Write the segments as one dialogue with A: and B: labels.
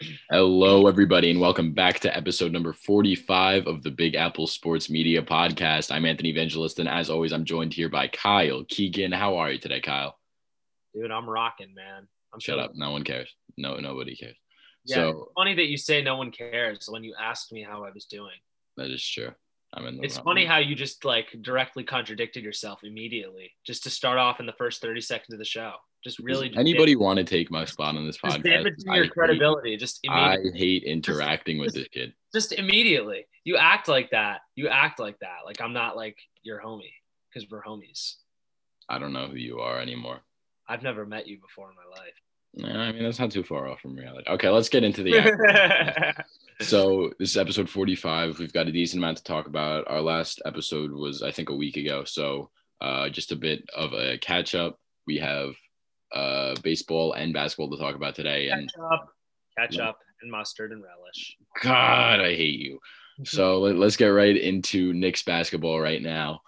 A: Hello, everybody, and welcome back to episode number 45 of the Big Apple Sports Media Podcast. I'm Anthony Evangelist, and as always, I'm joined here by Kyle Keegan. How are you today, Kyle?
B: Dude, I'm rocking, man.
A: Shut up. No one cares. Nobody cares.
B: Yeah, it's funny that you say no one cares when you asked me how I was doing.
A: That is true.
B: It's funny how you just directly contradicted yourself immediately just to start off in the first 30 seconds of the show. Just really.
A: Does anybody want to take my spot on this podcast?
B: Damaging your credibility.
A: I hate interacting with this kid.
B: Just immediately. You act like that. Like I'm not like your homie because we're homies.
A: I don't know who you are anymore.
B: I've never met you before in my life.
A: I mean, that's not too far off from reality. Okay, let's get into the So this is episode 45. We've got a decent amount to talk about. Our last episode was, I think, a week ago. So just a bit of a catch up. We have baseball and basketball to talk about today.
B: Catch up and mustard and relish.
A: God, I hate you. So let's get right into Knicks basketball right now.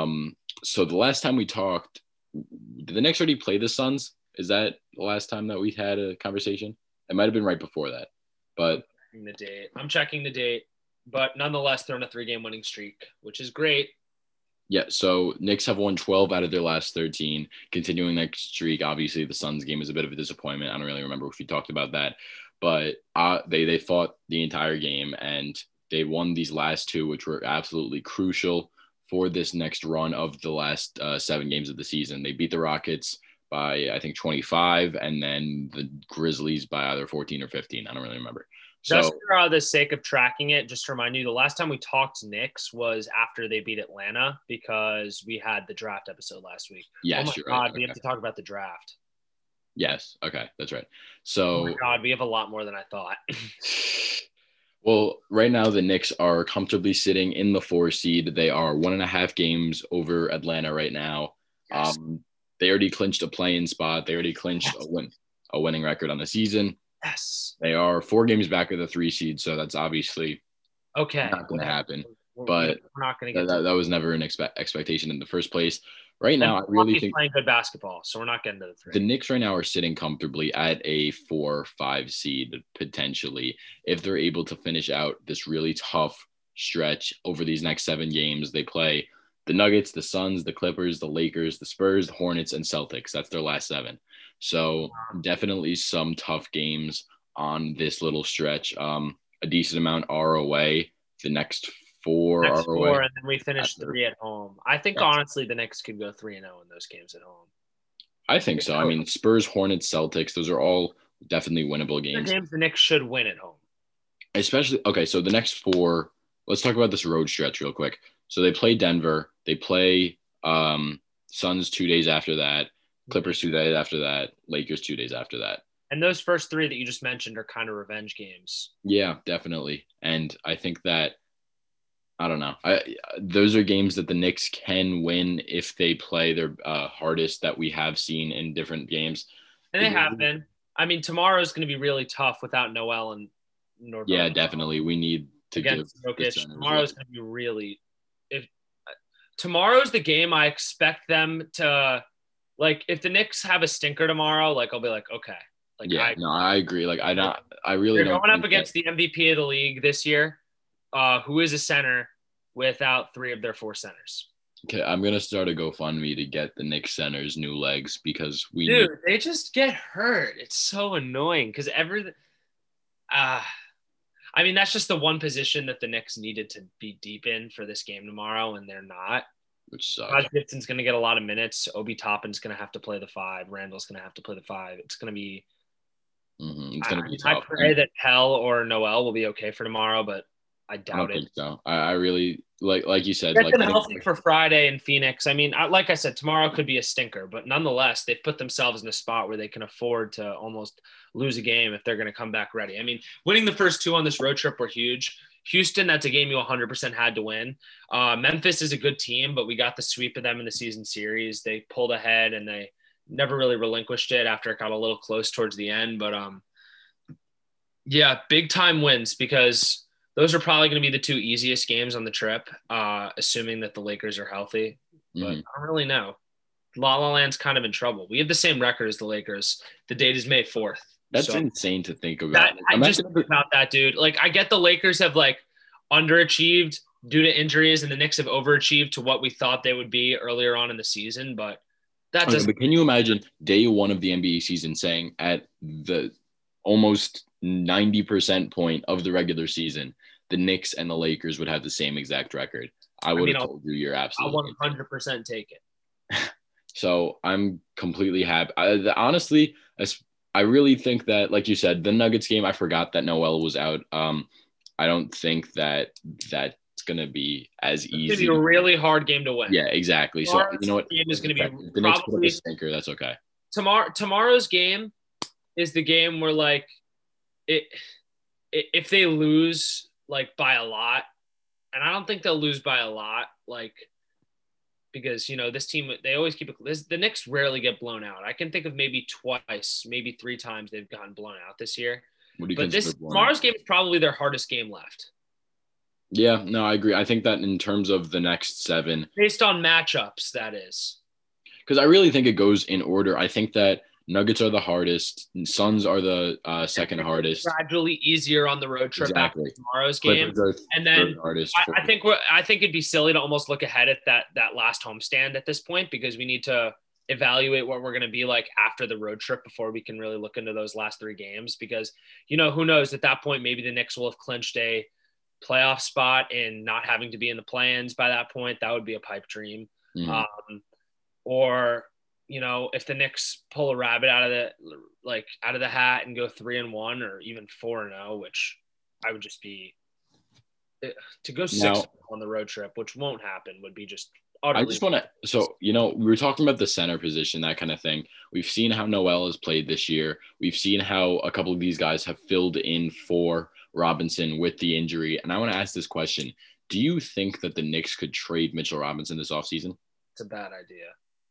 A: So the last time we talked, did the Knicks already play the Suns? Is that the last time that we had a conversation? It might have been right before that, but
B: I'm checking the date, but nonetheless, they're on a 3-game winning streak, which is great.
A: Yeah, so Knicks have won 12 out of their last 13, continuing that streak. Obviously, the Suns game is a bit of a disappointment. I don't really remember if we talked about that, but they fought the entire game, and they won these last two, which were absolutely crucial for this next run of the last 7 games of the season. They beat the Rockets by, I think, 25, and then the Grizzlies by either 14 or 15. I don't really remember.
B: Just for the sake of tracking it, just to remind you, the last time we talked Knicks was after they beat Atlanta because we had the draft episode last week.
A: Yes,
B: you're right. We have to talk about the draft.
A: Yes. Okay, that's right. So,
B: oh my God, we have a lot more than I thought.
A: Well, right now the Knicks are comfortably sitting in the 4 seed. They are 1.5 games over Atlanta right now. Yes. They already clinched a play-in spot. They already clinched a winning record on the season.
B: Yes.
A: They are 4 games back of the 3 seed, so that's obviously not going to happen. But
B: we're not going to get
A: that was never an expectation in the first place. Right now, I really think
B: playing good basketball, so we're not getting to the 3.
A: The Knicks right now are sitting comfortably at a 4-5 seed potentially if they're able to finish out this really tough stretch over these next 7 games. They play the Nuggets, the Suns, the Clippers, the Lakers, the Spurs, the Hornets, and Celtics. That's their last 7. So definitely some tough games on this little stretch. A decent amount are away. The next 4 are away.
B: And then we finish 3 at home. I think honestly the Knicks could go 3-0 in those games at home.
A: I think so. I mean, Spurs, Hornets, Celtics, those are all definitely winnable games.
B: The Knicks should win at home.
A: Especially, okay, so the next 4, let's talk about this road stretch real quick. So they play Denver. They play Suns 2 days after that. Clippers 2 days after that. Lakers 2 days after that.
B: And those first 3 that you just mentioned are kind of revenge games.
A: Yeah, definitely. And I think that, I don't know. Those are games that the Knicks can win if they play their hardest that we have seen in different games.
B: And they have been. I mean, tomorrow is going to be really tough without Noel and Norvell.
A: Yeah, definitely. We need to give
B: Jokic. Tomorrow is going to be really. If tomorrow's the game, I expect them to, if the Knicks have a stinker tomorrow, I'll be like, okay.
A: I agree. I really don't.
B: They're going up against the MVP of the league this year. Who is a center without 3 of their 4 centers.
A: Okay, I'm going to start a GoFundMe to get the Knicks centers new legs because
B: they just get hurt. It's so annoying because I mean, that's just the one position that the Knicks needed to be deep in for this game tomorrow, and they're not.
A: Which sucks.
B: Josh Gibson's going to get a lot of minutes. Obi Toppin's going to have to play the 5. Randall's going to have to play the 5. It's going to be
A: It's going to be tough.
B: I pray that Pell or Noel will be okay for tomorrow, but I doubt it.
A: Think so. I really like you said.
B: Get them healthy for Friday in Phoenix. I mean, like I said, tomorrow could be a stinker, but nonetheless, they've put themselves in a spot where they can afford to almost lose a game if they're going to come back ready. I mean, winning the first 2 on this road trip were huge. Houston, that's a game you 100% had to win. Memphis is a good team, but we got the sweep of them in the season series. They pulled ahead and they never really relinquished it after it got a little close towards the end. But yeah, big time wins because those are probably going to be the 2 easiest games on the trip, assuming that the Lakers are healthy. But I don't really know. La La Land's kind of in trouble. We have the same record as the Lakers. The date is May 4th.
A: That's
B: So
A: insane to think about.
B: that I just think about that, dude. Like, I get the Lakers have like underachieved due to injuries, and the Knicks have overachieved to what we thought they would be earlier on in the season. But that
A: Okay,
B: doesn't.
A: but can you imagine day one of the NBA season saying at the almost 90% point of the regular season, the Knicks and the Lakers would have the same exact record? I would have told you you're
B: I'll
A: absolutely
B: 100% take it.
A: So I'm completely happy. Honestly, I really think that, like you said, the Nuggets game, I forgot that Noel was out. I don't think that that's going to be as
B: It's going to be
A: easy.
B: a really hard game to win.
A: Yeah, exactly. So, you know what?
B: Game is going to be
A: If the Knicks put up a stinker, that's okay.
B: Tomorrow's game is the game where, like, if they lose, like, by a lot, and I don't think they'll lose by a lot, like, because, you know, this team, they always keep it. The Knicks rarely get blown out. I can think of maybe twice, maybe 3 times they've gotten blown out this year. But tomorrow's game is probably their hardest game left.
A: Yeah, no, I agree. I think that in terms of the next 7,
B: based on matchups, that is.
A: Because I really think it goes in order. I think that Nuggets are the hardest, and Suns are the second hardest.
B: Gradually easier on the road trip
A: exactly.
B: after tomorrow's game, and then I think it'd be silly to almost look ahead at that last homestand at this point, because we need to evaluate what we're going to be like after the road trip before we can really look into those last 3 games. Because, you know, who knows, at that point maybe the Knicks will have clinched a playoff spot and not having to be in the play-ins by that point. That would be a pipe dream. Mm-hmm. Or, you know, if the Knicks pull a rabbit out of the hat and go 3-1 or even 4-0, which I would just be to go 6 on the road trip, which won't happen, would be just utterly.
A: I just want to, so, you know, we were talking about the center position, that kind of thing. We've seen how Noel has played this year. We've seen how a couple of these guys have filled in for Robinson with the injury. And I want to ask this question. Do you think that the Knicks could trade Mitchell Robinson this offseason?
B: It's a bad idea.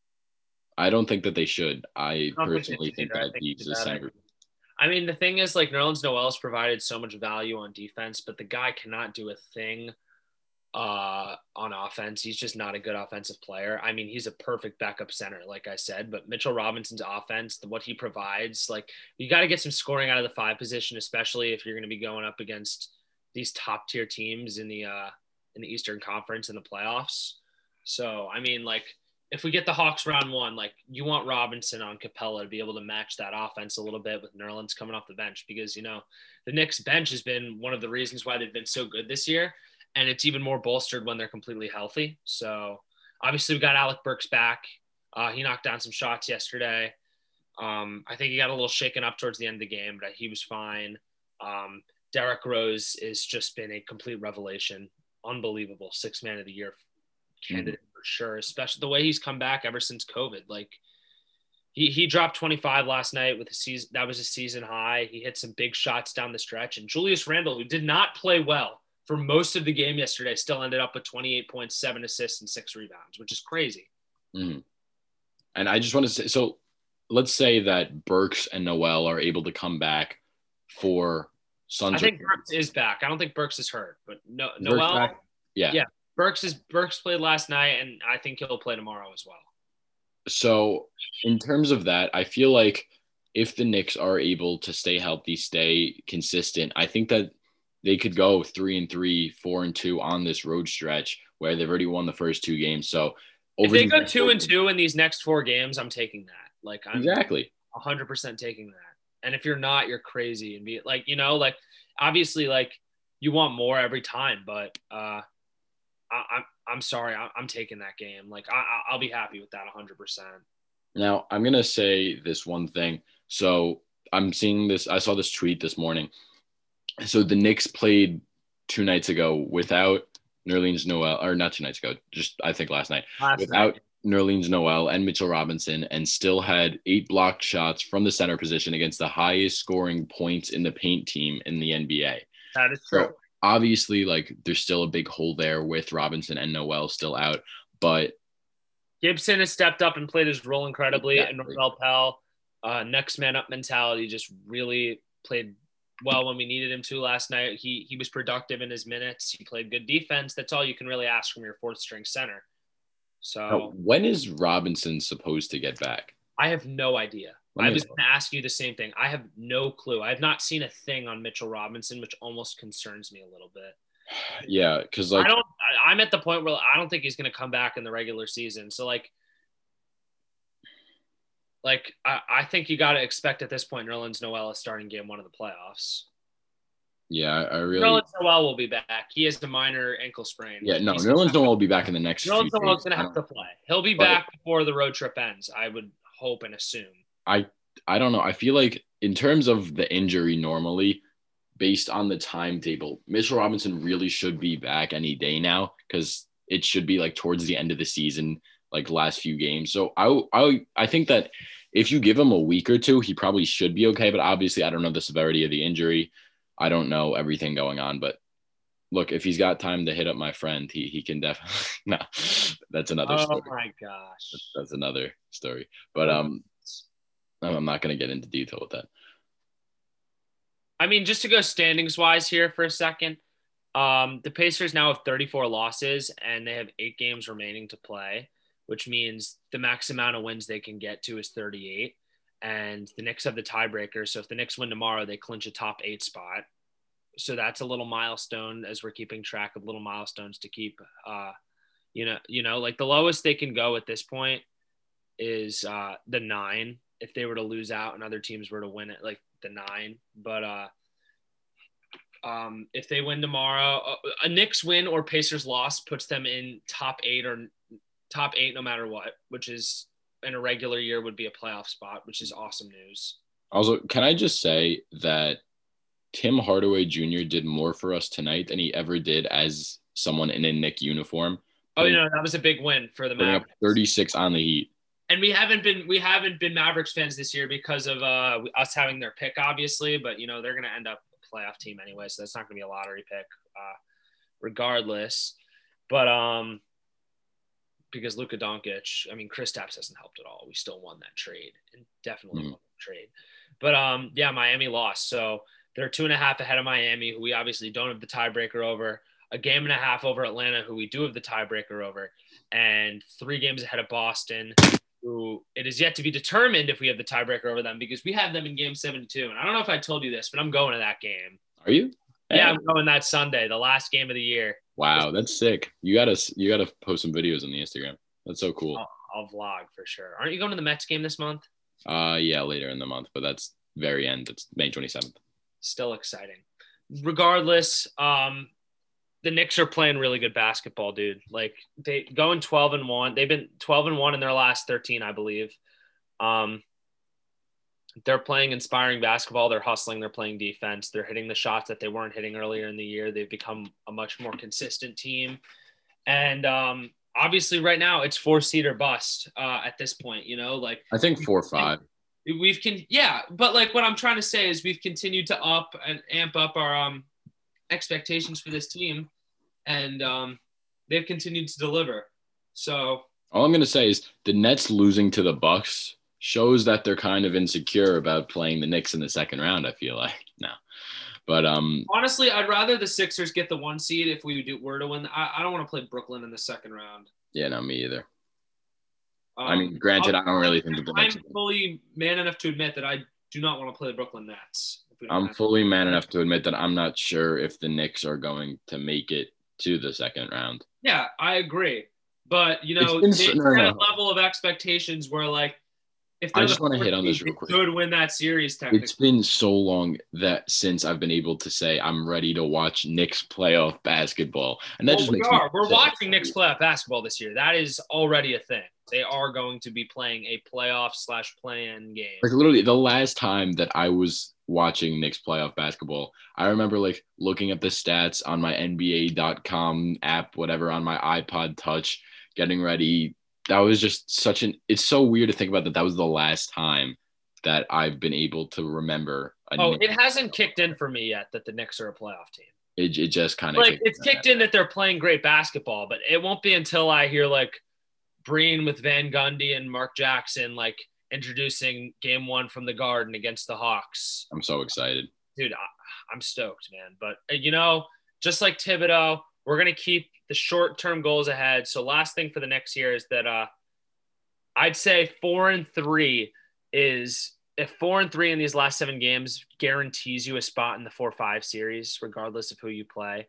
A: I don't think that they should. I personally think that he's a center.
B: I mean, the thing is, like, Nerlens Noel has provided so much value on defense, but the guy cannot do a thing on offense. He's just not a good offensive player. I mean, he's a perfect backup center, like I said, but Mitchell Robinson's offense, what he provides, like, you got to get some scoring out of the 5 position, especially if you're going to be going up against these top tier teams in the Eastern Conference in the playoffs. So, I mean, like, if we get the Hawks round 1, like, you want Robinson on Capella to be able to match that offense a little bit with Nerlens coming off the bench, because, you know, the Knicks bench has been one of the reasons why they've been so good this year. And it's even more bolstered when they're completely healthy. So obviously we got Alec Burks back. He knocked down some shots yesterday. I think he got a little shaken up towards the end of the game, but he was fine. Derrick Rose has just been a complete revelation. Unbelievable. 6th man of the year candidate for sure, especially the way he's come back ever since COVID. Like, he dropped 25 last night with a season. That was a season high. He hit some big shots down the stretch. And Julius Randle, who did not play well for most of the game yesterday, still ended up with 28 points, 7 assists, and 6 rebounds, which is crazy.
A: Mm-hmm. And I just want to say, so let's say that Burks and Noel are able to come back for Suns.
B: I think Burks is back. I don't think Burks is hurt, but Noel. Yeah. Burks played last night, and I think he'll play tomorrow as well. So
A: in terms of that, I feel like if the Knicks are able to stay healthy, stay consistent, I think that they could go 3-3, 4-2 on this road stretch where they've already won the first 2 games. So
B: if they go 2-2 in these next 4 games, I'm taking that. Like, I'm
A: exactly
B: 100% taking that. And if you're not, you're crazy. And be like, you know, like, obviously, like, you want more every time, but I'm sorry, I'm taking that game. Like, I'll be happy with that 100%.
A: Now, I'm gonna say this one thing. So I'm seeing this. I saw this tweet this morning. So the Knicks played 2 nights ago without Nerlens Noel, or not 2 nights ago, just I think last night, without Nerlens Noel and Mitchell Robinson, and still had 8 blocked shots from the center position against the highest scoring points in the paint team in the NBA.
B: That is true.
A: So obviously, like, there's still a big hole there with Robinson and Noel still out, but
B: Gibson has stepped up and played his role incredibly. Exactly. And Norvel Pelle, next man up mentality, just really played well when we needed him to last night. He was productive in his minutes. He played good defense. That's all you can really ask from your 4th string center. So
A: when is Robinson supposed to get back?
B: I have no idea. I was going to ask you the same thing. I have no clue. I have not seen a thing on Mitchell Robinson, which almost concerns me a little bit.
A: Yeah, because like
B: I'm at the point where I don't think he's going to come back in the regular season. So like I think you got to expect at this point Nerlens Noel is starting game 1 of the playoffs.
A: Yeah, I really.
B: Nerlens Noel will be back. He has a minor ankle sprain.
A: Yeah, no, Nerlens Noel will be back in the next.
B: Nerlens Noel is going to have to play. He'll be back before the road trip ends. I would hope and assume.
A: I don't know. I feel like in terms of the injury, normally, based on the timetable, Mitchell Robinson really should be back any day now because it should be like towards the end of the season, like last few games. So I think that if you give him a week or two, he probably should be okay. But obviously, I don't know the severity of the injury. I don't know everything going on. But look, if he's got time to hit up my friend, he can definitely. No, that's another story.
B: Oh my gosh,
A: that's another story. But I'm not going to get into detail with that.
B: I mean, just to go standings wise here for a second, the Pacers now have 34 losses and they have 8 games remaining to play, which means the max amount of wins they can get to is 38. And the Knicks have the tiebreaker. So if the Knicks win tomorrow, they clinch a top 8 spot. So that's a little milestone as we're keeping track of little milestones to keep, like the lowest they can go at this point is the 9. If they were to lose out and other teams were to win it, like the 9. But if they win tomorrow, a Knicks win or Pacers loss puts them in top 8 no matter what, which is in a regular year would be a playoff spot, which is awesome news.
A: Also, can I just say that Tim Hardaway Jr. did more for us tonight than he ever did as someone in a Knick uniform.
B: That was a big win for the Mavericks.
A: 36 on the Heat.
B: And we haven't been Mavericks fans this year because of us having their pick, obviously. But they're going to end up a playoff team anyway, so that's not going to be a lottery pick, regardless. But because Luka Doncic, Kristaps hasn't helped at all. We still won that trade and definitely won the trade. But Miami lost, so they're 2.5 ahead of Miami, who we obviously don't have the tiebreaker over. A game and a half over Atlanta, who we do have the tiebreaker over, and 3 games ahead of Boston, who it is yet to be determined if we have the tiebreaker over them because we have them in game 72. And I don't know if I told you this, but I'm going to that game.
A: Are you?
B: Yeah, I'm going that Sunday, the last game of the year.
A: Wow, that's sick. You gotta post some videos on the Instagram. That's so cool.
B: I'll vlog for sure. Aren't you going to the Mets game this month?
A: Yeah, later in the month, but that's very end. It's May 27th.
B: Still exciting. Regardless, the Knicks are playing really good basketball, dude. Like they going 12-1. They've been 12-1 in their last 13, I believe. They're playing inspiring basketball. They're hustling. They're playing defense. They're hitting the shots that they weren't hitting earlier in the year. They've become a much more consistent team. And obviously right now it's 4-seed or bust at this point, I
A: think 4 or 5.
B: But like what I'm trying to say is we've continued to up and amp up our expectations for this team, and they've continued to deliver. So
A: all I'm going to say is the Nets losing to the Bucks shows that they're kind of insecure about playing the Knicks in the second round, I feel like. No. But
B: honestly, I'd rather the Sixers get the 1 seed if we were to win. I don't want to play Brooklyn in the second round.
A: Yeah, no, me either. Granted, I don't really think that the Knicks.
B: I'm fully man enough to admit that I do not want to play the Brooklyn Nets.
A: I'm fully man enough to admit that I'm not sure if the Knicks are going to make it to the second round.
B: Yeah, I agree. But, there's a level of expectations where, like, if
A: I just want to hit on this real quick.
B: Could win that series technically.
A: It's been so long that since I've been able to say I'm ready to watch Knicks playoff basketball. And that just makes me
B: We're watching Knicks playoff basketball this year. That is already a thing. They are going to be playing a playoff/play-in game.
A: Like literally the last time that I was watching Knicks playoff basketball, I remember like looking at the stats on my NBA.com app, whatever, on my iPod Touch, getting ready. That was just it's so weird to think about that was the last time that I've been able to remember.
B: It hasn't kicked in for me yet that the Knicks are a playoff team.
A: It just kind of
B: it's kicked in that they're playing great basketball, but it won't be until I hear like Breen with Van Gundy and Mark Jackson like introducing game 1 from the Garden against the Hawks.
A: I'm so excited.
B: Dude, I'm stoked, man. But, just like Thibodeau, we're going to keep the short-term goals ahead. So last thing for the next year is that I'd say 4-3 is if 4-3 in these last 7 games guarantees you a spot in the 4-5 series, regardless of who you play,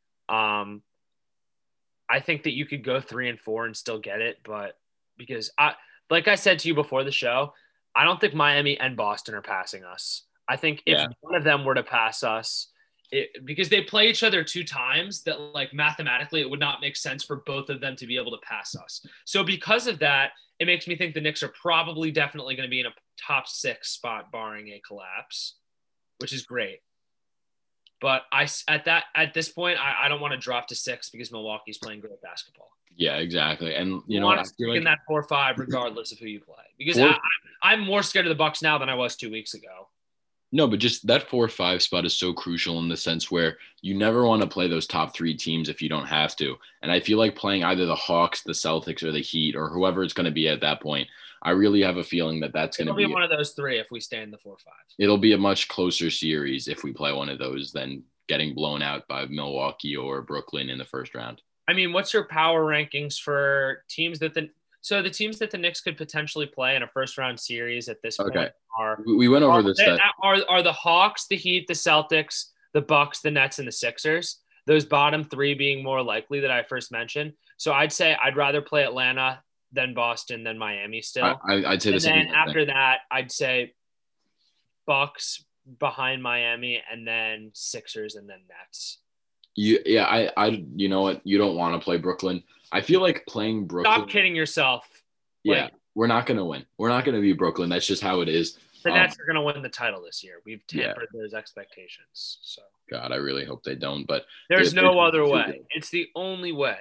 B: I think that you could go 3-4 and still get it. But because like I said to you before the show, I don't think Miami and Boston are passing us. I think if one of them were to pass us, because they play each other 2 times, that like mathematically it would not make sense for both of them to be able to pass us. So because of that, it makes me think the Knicks are probably definitely going to be in a top 6 spot barring a collapse, which is great. But at this point, I don't want to drop to 6 because Milwaukee's playing great basketball.
A: Yeah, exactly. And you know,
B: want to stick in that 4-5 regardless of who you play, because I'm more scared of the Bucks now than I was 2 weeks ago.
A: No, but just that 4-5 spot is so crucial in the sense where you never want to play those top 3 teams if you don't have to. And I feel like playing either the Hawks, the Celtics, or the Heat, or whoever it's going to be at that point, I really have a feeling that that's going to be
B: one of those 3 if we stay in the 4-5.
A: It'll be a much closer series if we play one of those than getting blown out by Milwaukee or Brooklyn in the first round.
B: I mean, what's your power rankings for teams that the teams that the Knicks could potentially play in a first round series at this point
A: we went over this.
B: Are the Hawks, the Heat, the Celtics, the Bucks, the Nets, and the Sixers? Those bottom 3 being more likely that I first mentioned. So I'd say I'd rather play Atlanta than Boston than Miami still.
A: I'd say the same.
B: And then after that, I'd say Bucks behind Miami, and then Sixers, and then Nets.
A: You know what? You don't want to play Brooklyn. I feel like playing Brooklyn.
B: Stop kidding yourself.
A: Yeah, we're not going to win. We're not going to be Brooklyn. That's just how it is.
B: The Nets are going to win the title this year. We've tampered those expectations. So
A: God, I really hope they don't. But
B: there's no other way. It's the only way.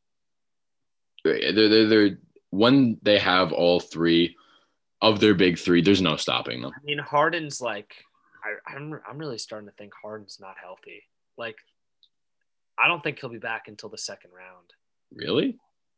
A: They're when they have all 3 of their big 3, there's no stopping them.
B: I mean, Harden's like, I'm really starting to think Harden's not healthy. Like, I don't think he'll be back until the second round.
A: Really?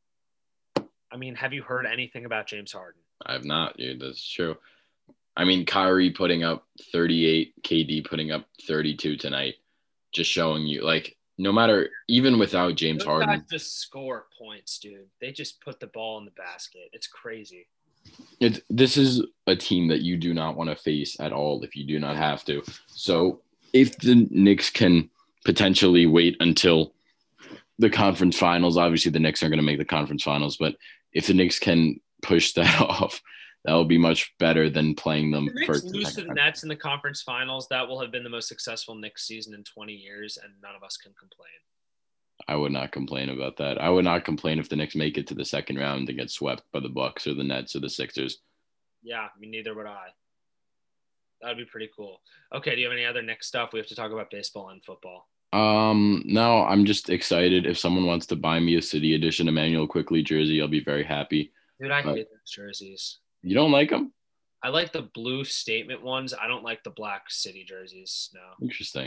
B: I mean, have you heard anything about James Harden?
A: I have not, dude. That's true. I mean, Kyrie putting up 38, KD putting up 32 tonight, just showing you, like, no matter, even without James Harden.
B: Guys just score points, dude. They just put the ball in the basket. It's crazy.
A: This is a team that you do not want to face at all if you do not have to. So if the Knicks can potentially wait until the conference finals, obviously the Knicks aren't going to make the conference finals, but if the Knicks can push that off, that will be much better than playing them
B: first. Lose to the Nets in the conference finals, that will have been the most successful Knicks season in 20 years, and none of us can complain.
A: I would not complain about that. I would not complain if the Knicks make it to the second round and get swept by the Bucks or the Nets or the Sixers.
B: Yeah, I mean, neither would I. That would be pretty cool. Okay, do you have any other Knicks stuff? We have to talk about baseball and football.
A: No, I'm just excited. If someone wants to buy me a City Edition Emmanuel Quickly jersey, I'll be very happy.
B: Dude, I hate those jerseys.
A: You don't like them?
B: I like the blue statement ones. I don't like the black City jerseys. No.
A: Interesting.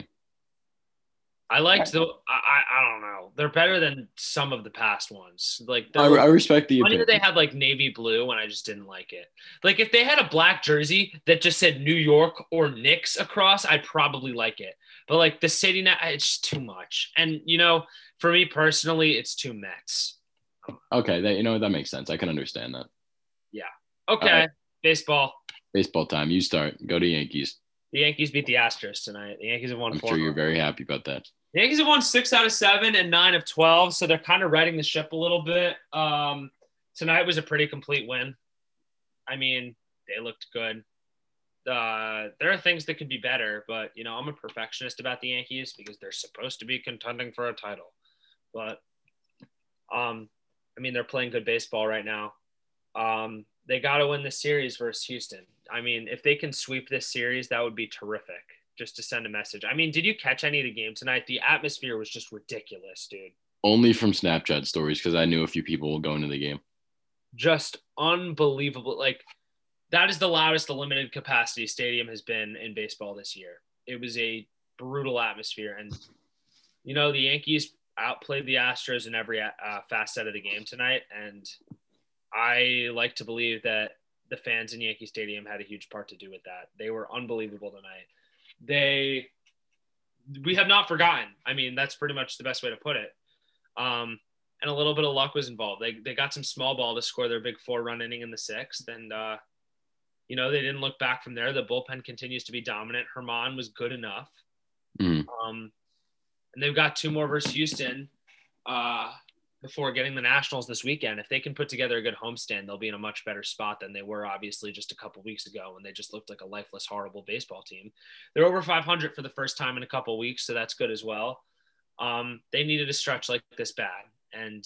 B: I liked I don't know. They're better than some of the past ones. Like
A: I respect the opinion.
B: They had like navy blue and I just didn't like it. Like if they had a black jersey that just said New York or Knicks across, I'd probably like it. But like the city now, it's too much. And you know, for me personally, it's too Mets.
A: Okay, that makes sense. I can understand that.
B: Yeah. Okay. Baseball.
A: Baseball time. You start. Go to Yankees.
B: The Yankees beat the Astros tonight. The Yankees have won 4.
A: I'm sure you're very happy about that.
B: The Yankees have won 6 out of 7 and 9 of 12, so they're kind of riding the ship a little bit. Tonight was a pretty complete win. I mean, they looked good. There are things that could be better, but, you know, I'm a perfectionist about the Yankees because they're supposed to be contending for a title. But, I mean, they're playing good baseball right now. They got to win this series versus Houston. I mean, if they can sweep this series, that would be terrific, just to send a message. I mean, did you catch any of the game tonight? The atmosphere was just ridiculous, dude.
A: Only from Snapchat stories because I knew a few people going to the game.
B: Just unbelievable. Like, that is the loudest limited capacity stadium has been in baseball this year. It was a brutal atmosphere. And, you know, the Yankees outplayed the Astros in every facet of the game tonight. And I like to believe that the fans in Yankee Stadium had a huge part to do with that. They were unbelievable tonight. We have not forgotten. I mean, that's pretty much the best way to put it. And a little bit of luck was involved. They got some small ball to score their big 4-run inning in the 6th, and They didn't look back from there. The bullpen continues to be dominant. Herman was good enough.
A: Mhm.
B: And they've got 2 more versus Houston before getting the Nationals this weekend. If they can put together a good homestand, they'll be in a much better spot than they were obviously just a couple weeks ago when they just looked like a lifeless, horrible baseball team. They're over 500 for the first time in a couple weeks, so that's good as well. They needed a stretch like this bad. And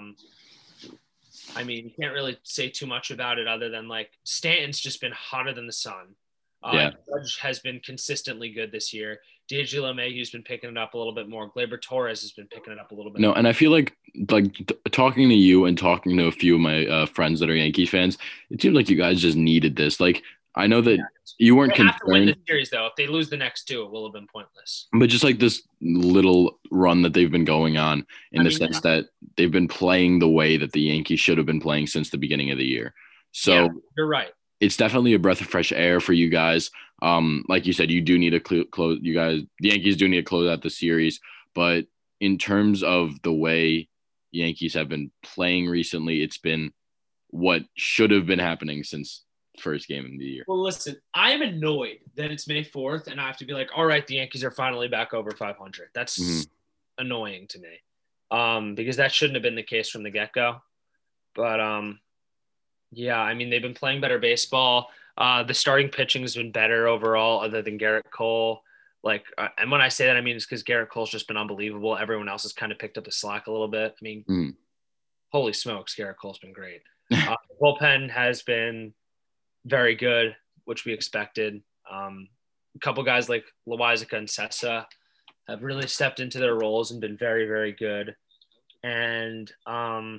B: you can't really say too much about it other than like Stanton's just been hotter than the sun. Judge has been consistently good this year. DJ LeMahieu's been picking it up a little bit more. Gleyber Torres has been picking it up a little bit more.
A: And I feel like talking to you and talking to a few of my friends that are Yankees fans, it seems like you guys just needed this. Like, I know that you weren't concerned.
B: They have to win the series, though. If they lose the next 2, it will have been pointless.
A: But just like this little run that they've been going on in the sense that they've been playing the way that the Yankees should have been playing since the beginning of the year. So
B: you're right.
A: It's definitely a breath of fresh air for you guys. Like you said, you do need to close. You guys, the Yankees do need to close out the series. But in terms of the way Yankees have been playing recently, it's been what should have been happening since first game of the year.
B: Well, listen, I am annoyed that it's May 4th and I have to be like, all right, the Yankees are finally back over 500. That's annoying to me because that shouldn't have been the case from the get-go. But they've been playing better baseball. The starting pitching has been better overall other than Garrett Cole. And when I say that, I mean, it's because Garrett Cole's just been unbelievable. Everyone else has kind of picked up the slack a little bit. Holy smokes, Garrett Cole's been great. The bullpen has been very good, which we expected. A couple guys like Loaisiga and Sessa have really stepped into their roles and been very, very good. And I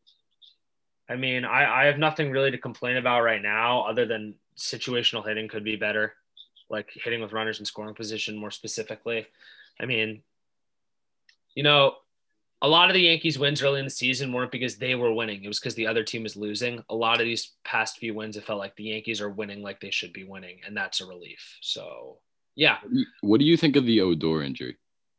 B: have nothing really to complain about right now other than situational hitting could be better, like hitting with runners in scoring position more specifically. A lot of the Yankees wins early in the season weren't because they were winning. It was because the other team was losing. A lot of these past few wins, it felt like the Yankees are winning like they should be winning, and that's a relief. So, yeah.
A: What do you think of the Odor injury?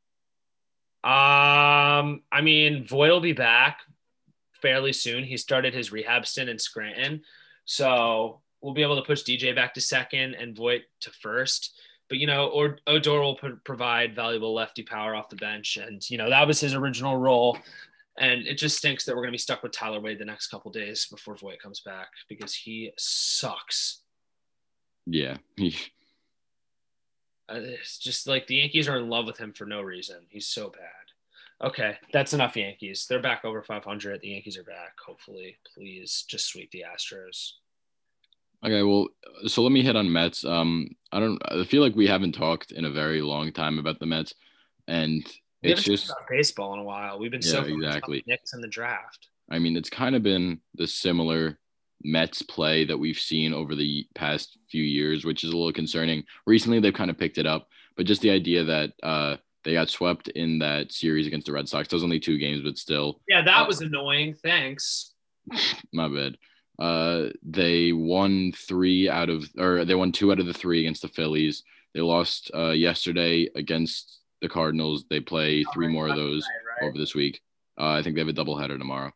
B: Voit will be back fairly soon. He started his rehab stint in Scranton. So we'll be able to push DJ back to second and Voit to first. But, Odor will provide valuable lefty power off the bench. And, that was his original role. And it just stinks that we're going to be stuck with Tyler Wade the next couple days before Voit comes back because he sucks.
A: Yeah.
B: It's just like the Yankees are in love with him for no reason. He's so bad. Okay, that's enough Yankees. They're back over 500. The Yankees are back. Hopefully, please just sweep the Astros.
A: Okay, well, so let me hit on Mets. I feel like we haven't talked in a very long time about the Mets, and it's just
B: about baseball in a while. We've been so
A: exactly
B: Knicks in the draft.
A: It's kind of been the similar Mets play that we've seen over the past few years, which is a little concerning. Recently, they've kind of picked it up, but just the idea that they got swept in that series against the Red Sox. Those only 2 games, but still.
B: Yeah, that was annoying. Thanks.
A: My bad. They won 2 out of the 3 against the Phillies. They lost yesterday against the Cardinals. They play 3 more of those over this week. I think they have a doubleheader tomorrow.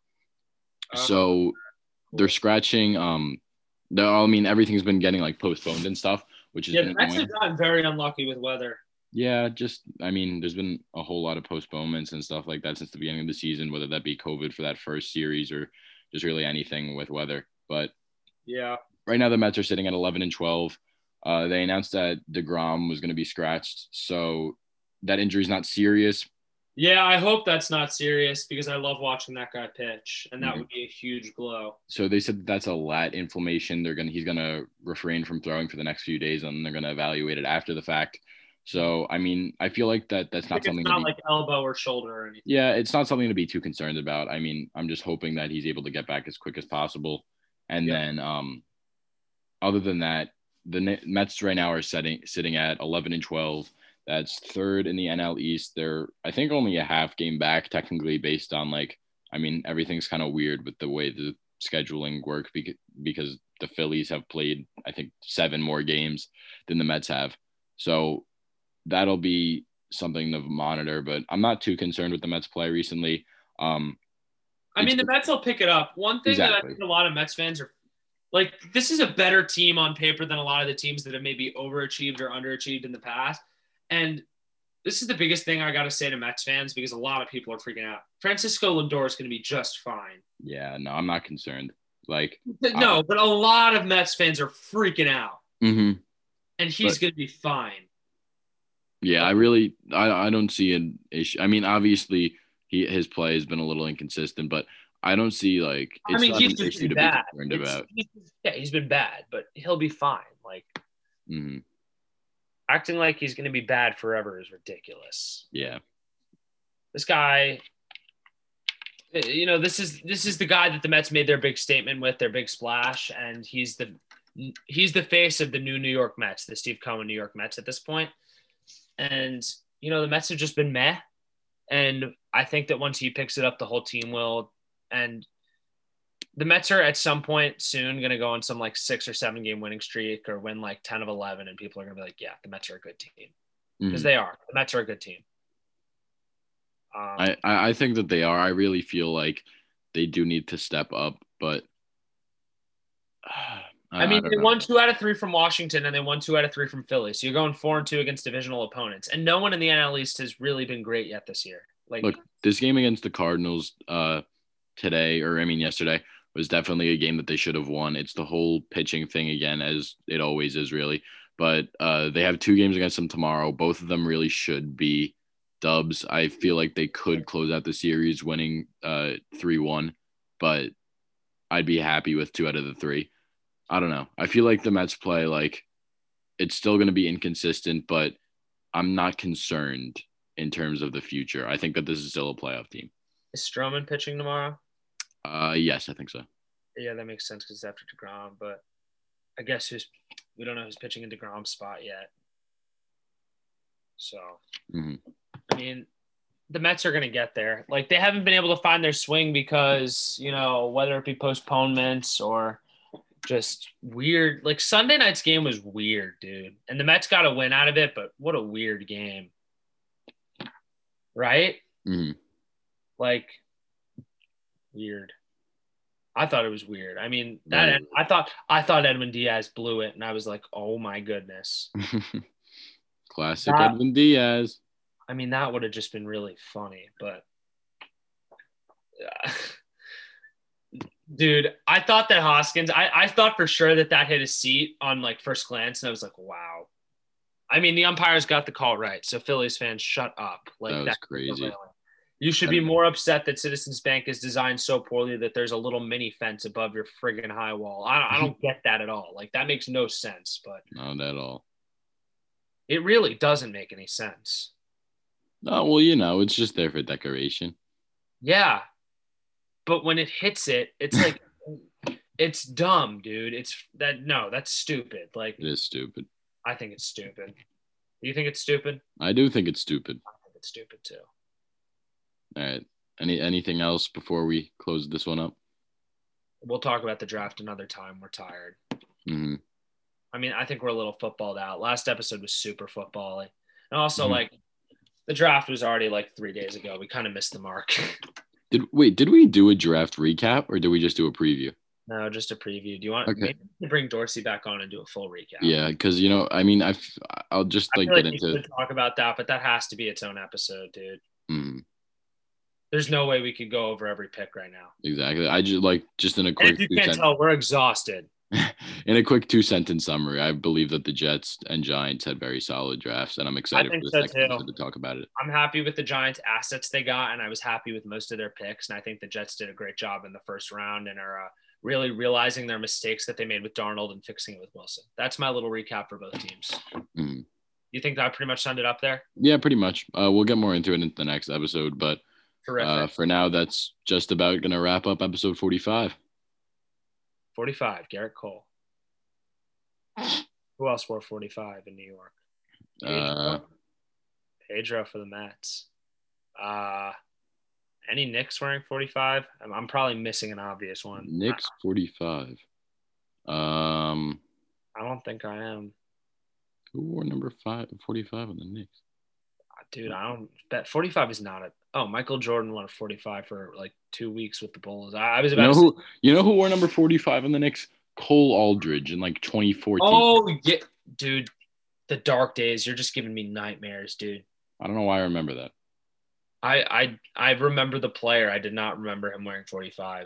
A: So they're scratching. Everything's been getting like postponed and stuff, which is
B: the Mets have gotten very unlucky with weather.
A: Yeah, there's been a whole lot of postponements and stuff like that since the beginning of the season, whether that be COVID for that first series or just really anything with weather. But
B: yeah,
A: right now the Mets are sitting at 11-12. They announced that DeGrom was going to be scratched, so that injury is not serious.
B: Yeah, I hope that's not serious because I love watching that guy pitch, and that would be a huge blow.
A: So they said that's a lat inflammation. He's gonna refrain from throwing for the next few days, and they're gonna evaluate it after the fact. So I feel like that's not something.
B: It's not like elbow or shoulder or anything.
A: Yeah, it's not something to be too concerned about. I'm just hoping that he's able to get back as quick as possible, and then other than that, the Mets right now are sitting at 11-12. That's 3rd in the NL East. They're, I think, only a half game back technically based on everything's kind of weird with the way the scheduling work because the Phillies have played, I think, 7 more games than the Mets have. So that'll be something to monitor, but I'm not too concerned with the Mets play recently.
B: The Mets will pick it up. One thing that I think a lot of Mets fans are Like, this is a better team on paper than a lot of the teams that have maybe overachieved or underachieved in the past. And this is the biggest thing I got to say to Mets fans because a lot of people are freaking out. Francisco Lindor is going to be just fine.
A: Yeah, no, I'm not concerned. Like,
B: But a lot of Mets fans are freaking out.
A: Mm-hmm.
B: And he's going to be fine.
A: Yeah, I don't see an issue. I mean, obviously his play has been a little inconsistent, but I don't see like it's not
B: he's
A: an
B: just
A: issue to
B: been bad.
A: be concerned about.
B: He's been bad, but he'll be fine. Like, acting like he's going to be bad forever is ridiculous.
A: Yeah,
B: this guy, this is the guy that the Mets made their big statement with, their big splash, and he's the face of the New York Mets, the Steve Cohen New York Mets at this point. And the Mets have just been meh. And I think that once he picks it up, the whole team will. And the Mets are at some point soon going to go on some like 6 or 7 game winning streak or win like 10 of 11. And people are going to be like, yeah, the Mets are a good team. Because they are. The Mets are a good team.
A: I think that they are. I really feel like they do need to step up. But
B: they won 2 out of 3 from Washington and they won 2 out of 3 from Philly. So you're going 4-2 against divisional opponents. And no one in the NL East has really been great yet this year.
A: Look, this game against the Cardinals yesterday was definitely a game that they should have won. It's the whole pitching thing again, as it always is, really. But they have 2 games against them tomorrow. Both of them really should be dubs. I feel like they could close out the series winning 3-1, but I'd be happy with 2 out of the 3. I don't know. I feel like the Mets play, like, it's still going to be inconsistent, but I'm not concerned in terms of the future. I think that this is still a playoff team.
B: Is Stroman pitching tomorrow?
A: Yes, I think so.
B: Yeah, that makes sense because it's after DeGrom, but I guess we don't know who's pitching in DeGrom's spot yet. So, I mean, the Mets are going to get there. Like, they haven't been able to find their swing because, whether it be postponements or just weird. Like, Sunday night's game was weird, dude. And the Mets got a win out of it, but what a weird game. Right? Like, weird. I thought it was weird. I mean, I thought Edwin Diaz blew it, and I was like, oh my goodness.
A: Classic Edwin Diaz.
B: I mean, that would have just been really funny, but dude, I thought that Hoskins, I thought for sure that hit a seat on like first glance, and I was like, wow. I mean, the umpires got the call right, so Phillies fans, shut up. Like,
A: that's crazy.
B: You should be more upset that Citizens Bank is designed so poorly that there's a little mini fence above your friggin' high wall. I don't get that at all. Like, that makes no sense, but
A: not at all.
B: It really doesn't make any sense.
A: No, well, it's just there for decoration.
B: Yeah. But when it hits it, it's like, it's dumb, dude. That's stupid. Like,
A: it is stupid.
B: I think it's stupid. Do you think it's stupid?
A: I do think it's stupid.
B: I think it's stupid too.
A: All right. Anything else before we close this one up?
B: We'll talk about the draft another time. We're tired. I mean, I think we're a little footballed out. Last episode was super football-y. And also, like, the draft was already like 3 days ago. We kind of missed the mark. Did we
A: do a draft recap or did we just do a preview?
B: No, just a preview. Do you want maybe to bring Dorsey back on and do a full recap?
A: Yeah, because I mean, I'll just like get into
B: talk about that, but that has to be its own episode, dude. There's no way we could go over every pick right now.
A: Exactly. I just in a quick.
B: And if you can't tell, we're exhausted.
A: In a quick 2-sentence summary, I believe that the Jets and Giants had very solid drafts, and I'm excited for the next episode to talk about it.
B: I'm happy with the Giants' assets they got, and I was happy with most of their picks, and I think the Jets did a great job in the first round and are really realizing their mistakes that they made with Darnold and fixing it with Wilson. That's my little recap for both teams. You think that I pretty much summed it up there?
A: Yeah, pretty much. We'll get more into it in the next episode, but for now, that's just about going to wrap up episode 45.
B: 45, Garrett Cole. Who else wore 45 in New York? Pedro for the Mets. Any Knicks wearing 45? I'm probably missing an obvious one.
A: Knicks 45.
B: I don't think I am.
A: Who wore number 45 on the Knicks?
B: Dude, I don't bet 45 is not Michael Jordan won a 45 for like 2 weeks with the Bulls. I was about
A: who wore number 45 on the Knicks? Cole Aldridge in like 2014.
B: Oh yeah, dude, the dark days. You're just giving me nightmares, dude.
A: I don't know why I remember that.
B: I remember the player. I did not remember him wearing 45.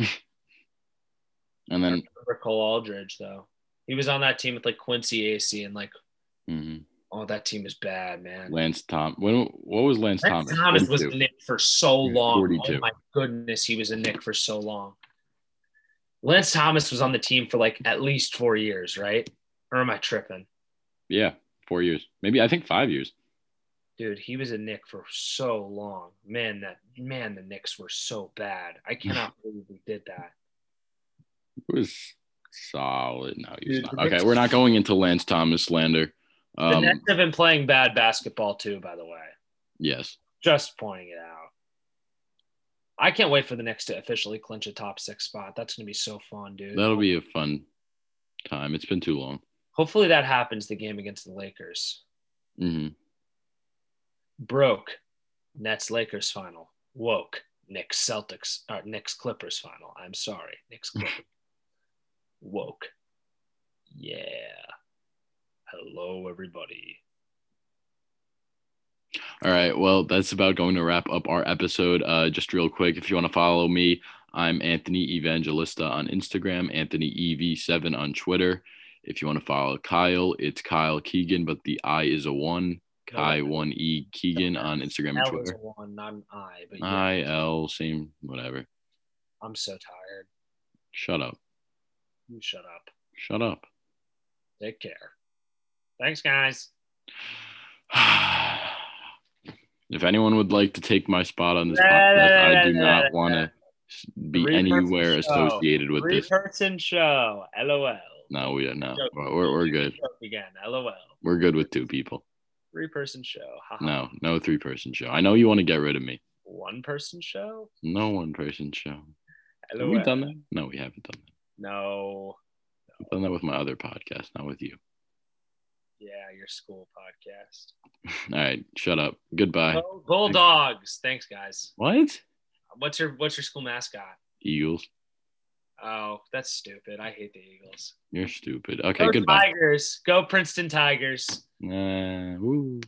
A: And
B: I
A: then
B: remember Cole Aldridge though. He was on that team with like Quincy AC and like,
A: mhm.
B: oh, that team is bad, man.
A: Lance Tom. What was Lance
B: Lance
A: Thomas?
B: Thomas was
A: 42.
B: a Knick for so long. Oh
A: 42.
B: my goodness, he was a Knick for so long. Lance Thomas was on the team for like at least 4 years, right? Or am I tripping?
A: Yeah, 4 years. Maybe I think 5 years.
B: Dude, he was a Knick for so long. Man, the Knicks were so bad. I cannot believe we did that.
A: It was solid. No, he was
B: Dude,
A: not. Okay, we're not going into Lance Thomas slander.
B: The Nets have been playing bad basketball too, by the way.
A: Yes.
B: Just pointing it out. I can't wait for the Knicks to officially clinch a top 6 spot. That's going to be so fun, dude.
A: That'll be a fun time. It's been too long.
B: Hopefully that happens the game against the Lakers.
A: Mm-hmm.
B: Broke. Nets Lakers final. Woke. Knicks Clippers final. I'm sorry. Knicks Clippers. Woke. Yeah. Hello, everybody.
A: All right. Well, that's about going to wrap up our episode. Just real quick, if you want to follow me, I'm Anthony Evangelista on Instagram, Anthony EV7 on Twitter. If you want to follow Kyle, it's Kyle Keegan, but the I is a 1. Kai 1E Keegan on Instagram and Twitter.
B: L is a 1, not an I. But yeah.
A: IL, same, whatever.
B: I'm so tired.
A: Shut up.
B: You shut up.
A: Shut up.
B: Take care. Thanks, guys.
A: If anyone would like to take my spot on this podcast, I do not want to be anywhere associated with this.
B: 3-person show. LOL.
A: No, we don't know. We're good.
B: Again. LOL.
A: We're good with 2 people.
B: 3-person show.
A: No 3-person show. I know you want to get rid of me.
B: 1-person show?
A: No 1-person show.
B: LOL.
A: Have we done that? No, we haven't done that.
B: No.
A: I've done that with my other podcast, not with you.
B: Yeah, your school podcast.
A: All right, shut up. Goodbye.
B: Bulldogs. Thanks, guys.
A: What?
B: What's your school mascot?
A: Eagles.
B: Oh, that's stupid. I hate the Eagles.
A: You're stupid. Okay,
B: Go
A: goodbye.
B: Tigers. Go Princeton Tigers.
A: Woo.